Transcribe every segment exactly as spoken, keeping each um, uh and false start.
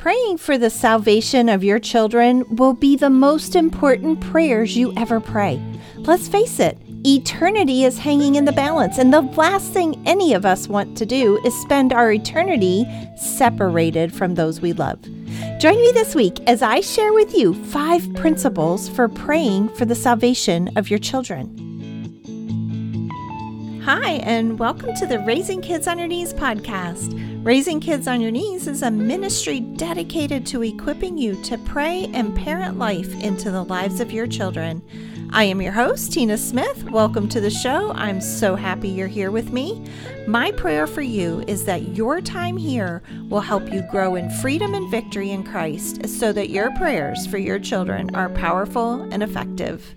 Praying for the salvation of your children will be the most important prayers you ever pray. Let's face it, eternity is hanging in the balance, and the last thing any of us want to do is spend our eternity separated from those we love. Join me this week as I share with you five principles for praying for the salvation of your children. Hi, and welcome to the Raising Kids on Your Knees podcast. Raising Kids on Your Knees is a ministry dedicated to equipping you to pray and parent life into the lives of your children. I am your host, Tina Smith. Welcome to the show. I'm so happy you're here with me. My prayer for you is that your time here will help you grow in freedom and victory in Christ so that your prayers for your children are powerful and effective.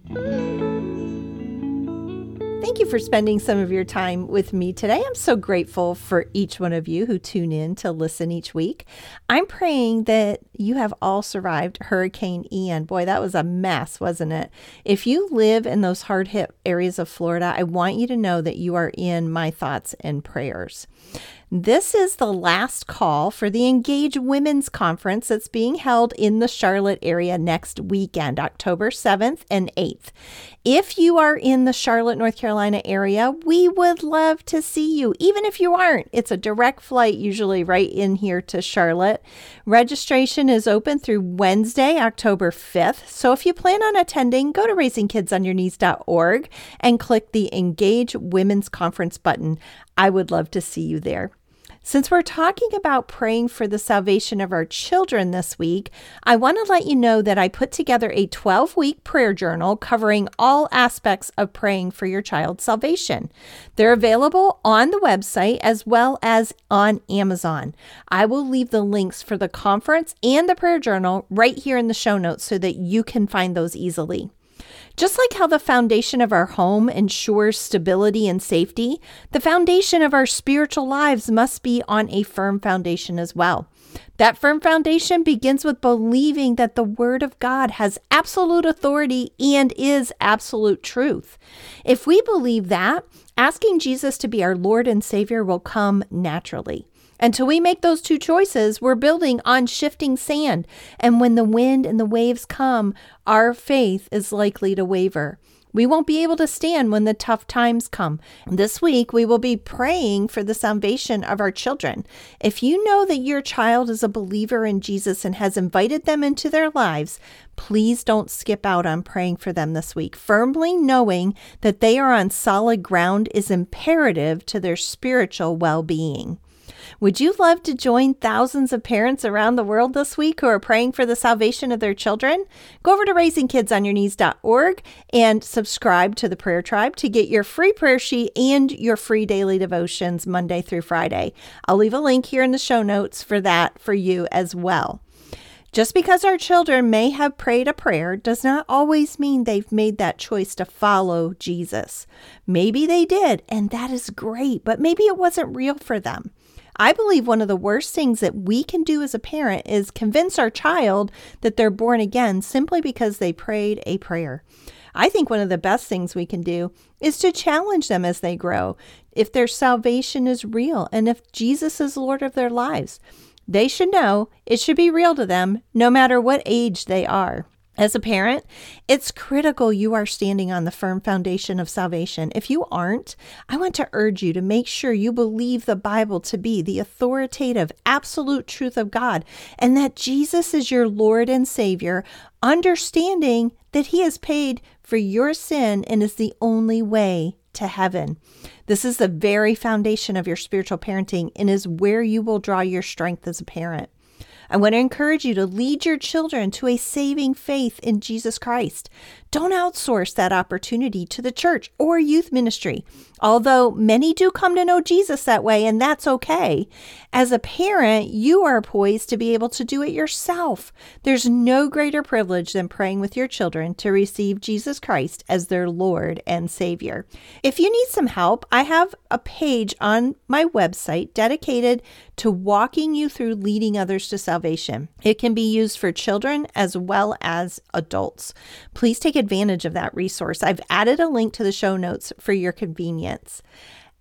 Thank you for spending some of your time with me today. I'm so grateful for each one of you who tune in to listen each week. I'm praying that you have all survived Hurricane Ian. Boy, that was a mess, wasn't it? If you live in those hard-hit areas of Florida, I want you to know that you are in my thoughts and prayers. This is the last call for the Engage Women's Conference that's being held in the Charlotte area next weekend, October seventh and eighth. If you are in the Charlotte, North Carolina area, we would love to see you. Even if you aren't, it's a direct flight usually right in here to Charlotte. Registration is open through Wednesday, October fifth. So if you plan on attending, go to raising kids on your knees dot org and click the Engage Women's Conference button. I would love to see you there. Since we're talking about praying for the salvation of our children this week, I want to let you know that I put together a twelve-week prayer journal covering all aspects of praying for your child's salvation. They're available on the website as well as on Amazon. I will leave the links for the conference and the prayer journal right here in the show notes so that you can find those easily. Just like how the foundation of our home ensures stability and safety, the foundation of our spiritual lives must be on a firm foundation as well. That firm foundation begins with believing that the Word of God has absolute authority and is absolute truth. If we believe that, asking Jesus to be our Lord and Savior will come naturally. Until we make those two choices, we're building on shifting sand. And when the wind and the waves come, our faith is likely to waver. We won't be able to stand when the tough times come. This week, we will be praying for the salvation of our children. If you know that your child is a believer in Jesus and has invited them into their lives, please don't skip out on praying for them this week. Firmly knowing that they are on solid ground is imperative to their spiritual well-being. Would you love to join thousands of parents around the world this week who are praying for the salvation of their children? Go over to raising kids on your knees dot org and subscribe to the Prayer Tribe to get your free prayer sheet and your free daily devotions Monday through Friday. I'll leave a link here in the show notes for that for you as well. Just because our children may have prayed a prayer does not always mean they've made that choice to follow Jesus. Maybe they did, and that is great, but maybe it wasn't real for them. I believe one of the worst things that we can do as a parent is convince our child that they're born again simply because they prayed a prayer. I think one of the best things we can do is to challenge them as they grow, if their salvation is real and if Jesus is Lord of their lives. They should know it should be real to them no matter what age they are. As a parent, it's critical you are standing on the firm foundation of salvation. If you aren't, I want to urge you to make sure you believe the Bible to be the authoritative, absolute truth of God, and that Jesus is your Lord and Savior, understanding that He has paid for your sin and is the only way to heaven. This is the very foundation of your spiritual parenting and is where you will draw your strength as a parent. I want to encourage you to lead your children to a saving faith in Jesus Christ. Don't outsource that opportunity to the church or youth ministry. Although many do come to know Jesus that way, and that's okay. As a parent, you are poised to be able to do it yourself. There's no greater privilege than praying with your children to receive Jesus Christ as their Lord and Savior. If you need some help, I have a page on my website dedicated to walking you through leading others to salvation. It can be used for children as well as adults. Please take advantage of that resource. I've added a link to the show notes for your convenience.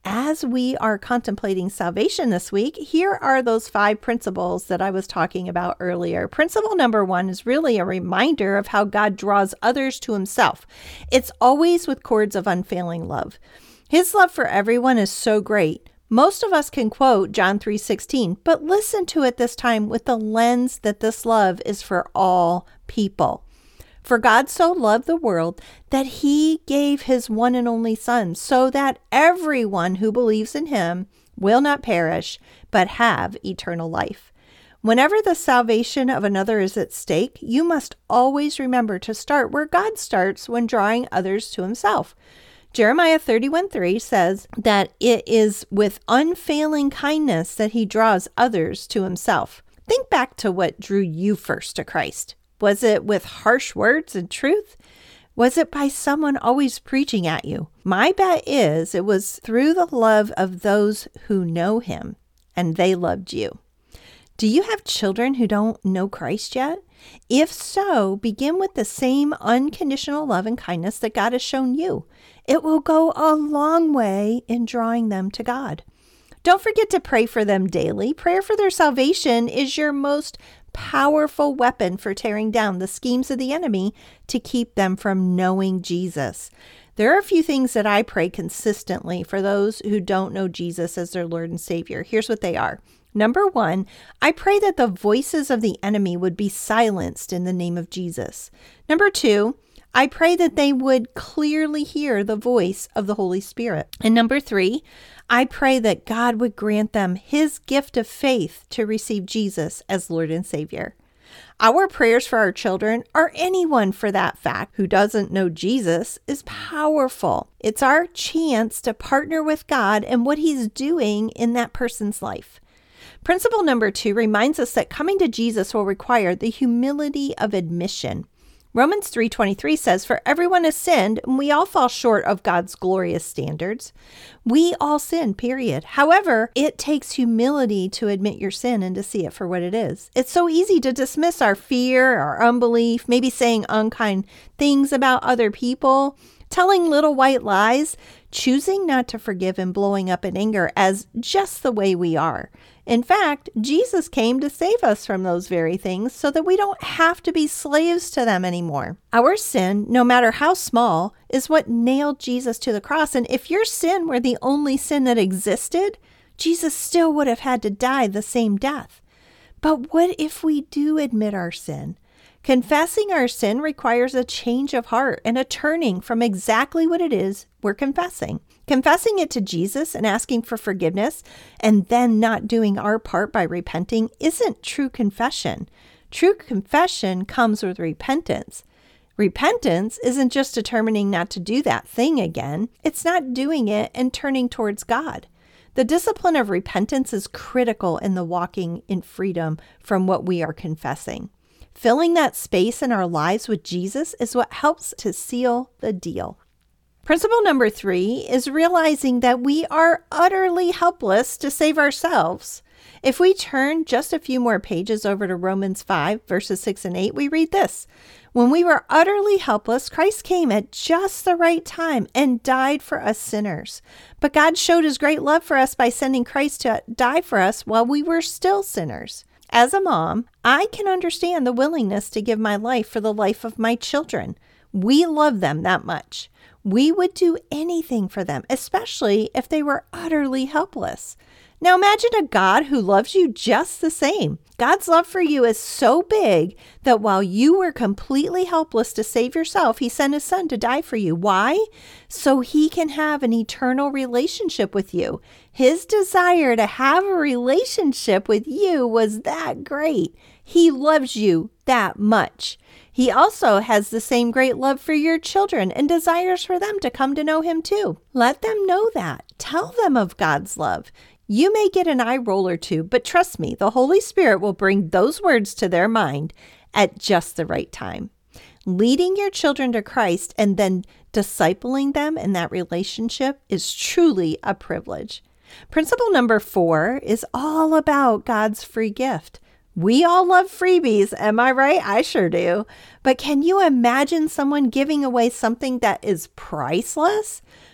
As we are contemplating salvation this week, here are those five principles that I was talking about earlier. Principle number one is really a reminder of how God draws others to himself. It's always with cords of unfailing love. His love for everyone is so great. Most of us can quote John three sixteen, but listen to it this time with the lens that this love is for all people. For God so loved the world that he gave his one and only Son, so that everyone who believes in him will not perish, but have eternal life. Whenever the salvation of another is at stake, you must always remember to start where God starts when drawing others to himself. Jeremiah thirty-one three says that it is with unfailing kindness that he draws others to himself. Think back to what drew you first to Christ. Was it with harsh words and truth? Was it by someone always preaching at you? My bet is it was through the love of those who know him, and they loved you. Do you have children who don't know Christ yet? If so, begin with the same unconditional love and kindness that God has shown you. It will go a long way in drawing them to God. Don't forget to pray for them daily. Prayer for their salvation is your most powerful weapon for tearing down the schemes of the enemy to keep them from knowing Jesus. There are a few things that I pray consistently for those who don't know Jesus as their Lord and Savior. Here's what they are. Number one, I pray that the voices of the enemy would be silenced in the name of Jesus. Number two, I pray that they would clearly hear the voice of the Holy Spirit. And number three, I pray that God would grant them his gift of faith to receive Jesus as Lord and Savior. Our prayers for our children, or anyone for that fact who doesn't know Jesus, is powerful. It's our chance to partner with God and what he's doing in that person's life. Principle number two reminds us that coming to Jesus will require the humility of admission. Romans three twenty-three says, "For everyone has sinned, and we all fall short of God's glorious standards." We all sin, period. However, it takes humility to admit your sin and to see it for what it is. It's so easy to dismiss our fear, our unbelief, maybe saying unkind things about other people, telling little white lies, choosing not to forgive and blowing up in anger as just the way we are. In fact, Jesus came to save us from those very things so that we don't have to be slaves to them anymore. Our sin, no matter how small, is what nailed Jesus to the cross. And if your sin were the only sin that existed, Jesus still would have had to die the same death. But what if we do admit our sin? Confessing our sin requires a change of heart and a turning from exactly what it is we're confessing. Confessing it to Jesus and asking for forgiveness and then not doing our part by repenting isn't true confession. True confession comes with repentance. Repentance isn't just determining not to do that thing again. It's not doing it and turning towards God. The discipline of repentance is critical in the walking in freedom from what we are confessing. Filling that space in our lives with Jesus is what helps to seal the deal. Principle number three is realizing that we are utterly helpless to save ourselves. If we turn just a few more pages over to Romans five, verses six and eight, we read this. When we were utterly helpless, Christ came at just the right time and died for us sinners. But God showed his great love for us by sending Christ to die for us while we were still sinners. As a mom, I can understand the willingness to give my life for the life of my children. We love them that much. We would do anything for them, especially if they were utterly helpless. Now imagine a God who loves you just the same. God's love for you is so big that while you were completely helpless to save yourself, he sent his son to die for you. Why? So he can have an eternal relationship with you. His desire to have a relationship with you was that great. He loves you that much. He also has the same great love for your children and desires for them to come to know him too. Let them know that. Tell them of God's love. You may get an eye roll or two, but trust me, the Holy Spirit will bring those words to their mind at just the right time. Leading your children to Christ and then discipling them in that relationship is truly a privilege. Principle number four is all about God's free gift. We all love freebies, am I right? I sure do. But can you imagine someone giving away something that is priceless?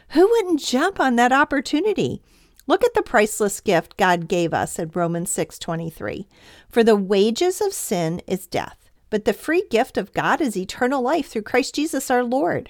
Who wouldn't jump on that opportunity? Look at the priceless gift God gave us in Romans six twenty-three. For the wages of sin is death, but the free gift of God is eternal life through Christ Jesus our Lord.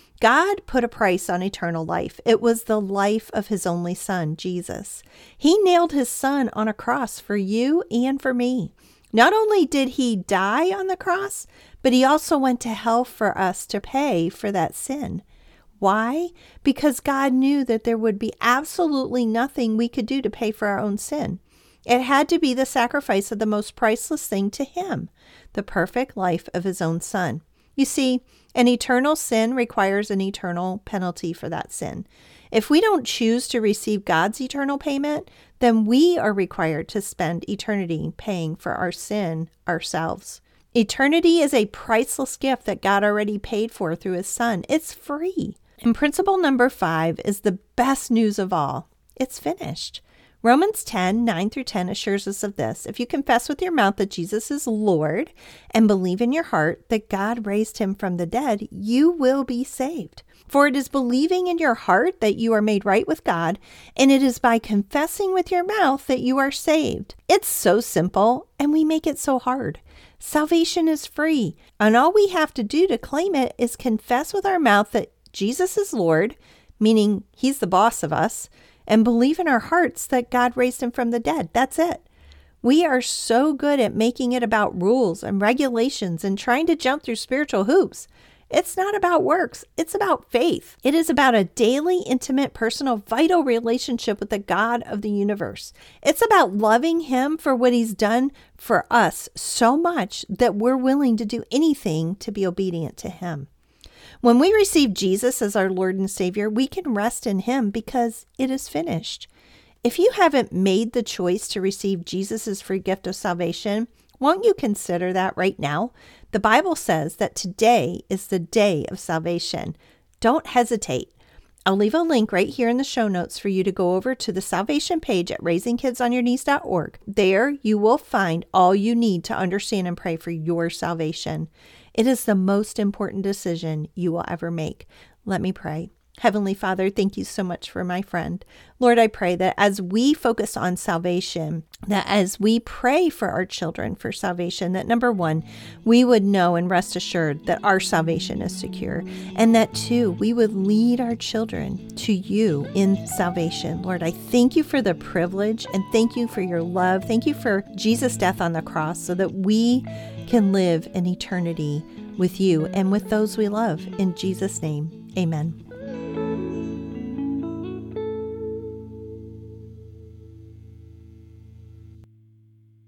God put a price on eternal life. It was the life of his only son, Jesus. He nailed his son on a cross for you and for me. Not only did he die on the cross, but he also went to hell for us to pay for that sin. Why? Because God knew that there would be absolutely nothing we could do to pay for our own sin. It had to be the sacrifice of the most priceless thing to him, the perfect life of his own son. You see, an eternal sin requires an eternal penalty for that sin. If we don't choose to receive God's eternal payment, then we are required to spend eternity paying for our sin ourselves. Eternity is a priceless gift that God already paid for through his son. It's free. And principle number five is the best news of all. It's finished. Romans ten, nine through ten assures us of this. If you confess with your mouth that Jesus is Lord and believe in your heart that God raised him from the dead, you will be saved. For it is believing in your heart that you are made right with God, and it is by confessing with your mouth that you are saved. It's so simple, and we make it so hard. Salvation is free, and all we have to do to claim it is confess with our mouth that Jesus is Lord, meaning he's the boss of us, and believe in our hearts that God raised him from the dead. That's it. We are so good at making it about rules and regulations and trying to jump through spiritual hoops. It's not about works. It's about faith. It is about a daily, intimate, personal, vital relationship with the God of the universe. It's about loving him for what he's done for us so much that we're willing to do anything to be obedient to him. When we receive Jesus as our Lord and Savior, we can rest in him because it is finished. If you haven't made the choice to receive Jesus' free gift of salvation, won't you consider that right now? The Bible says that today is the day of salvation. Don't hesitate. I'll leave a link right here in the show notes for you to go over to the salvation page at raising kids on your knees dot org. There you will find all you need to understand and pray for your salvation. It is the most important decision you will ever make. Let me pray. Heavenly Father, thank you so much for my friend. Lord, I pray that as we focus on salvation, that as we pray for our children for salvation, that number one, we would know and rest assured that our salvation is secure. And that two, we would lead our children to you in salvation. Lord, I thank you for the privilege and thank you for your love. Thank you for Jesus' death on the cross so that we can live in eternity with you and with those we love. In Jesus' name, amen.